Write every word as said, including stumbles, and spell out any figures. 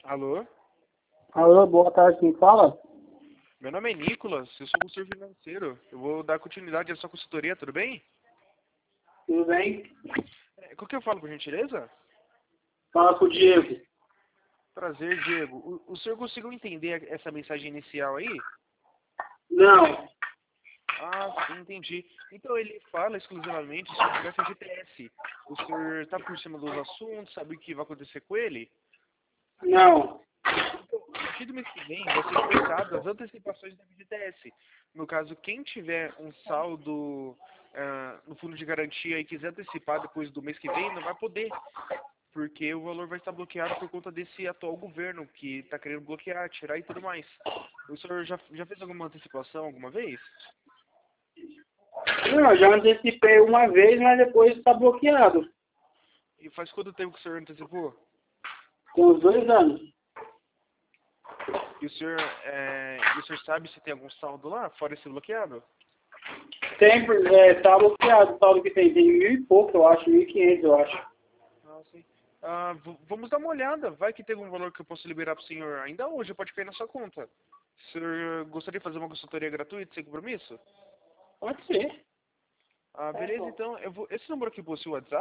Alô? Alô, boa tarde, quem fala? Meu nome é Nicolas, eu sou consultor financeiro. Eu vou dar continuidade à sua consultoria, tudo bem? Tudo bem? É, com que eu falo, por gentileza? Fala com o Diego. Prazer, Diego. O, o senhor conseguiu entender essa mensagem inicial aí? Não, Ah, sim, entendi. Então ele fala exclusivamente sobre o F G T S. O senhor está por cima dos assuntos, sabe o que vai acontecer com ele? não. Então, a partir do mês que vem, vai ser cortado as antecipações da F G T S. No caso, quem tiver um saldo ah, no fundo de garantia e quiser antecipar depois do mês que vem, não vai poder, porque o valor vai estar bloqueado por conta desse atual governo que está querendo bloquear, tirar e tudo mais. O senhor já, já fez alguma antecipação alguma vez? Não, eu já antecipei uma vez, mas depois está bloqueado. E faz quanto tempo que o senhor antecipou? Tem uns dois anos. E o senhor, é, e o senhor sabe se tem algum saldo lá, fora esse bloqueado? Sempre está bloqueado o saldo que tem. Tem mil e pouco, eu acho, mil e quinhentos, eu acho. Ah, sim. Ah, v- vamos dar uma olhada. Vai que tem algum valor que eu posso liberar para o senhor ainda hoje, pode cair na sua conta. O senhor gostaria de fazer uma consultoria gratuita, sem compromisso? Pode ser. Ah, beleza, então. Eu vou... Esse número aqui possui o WhatsApp?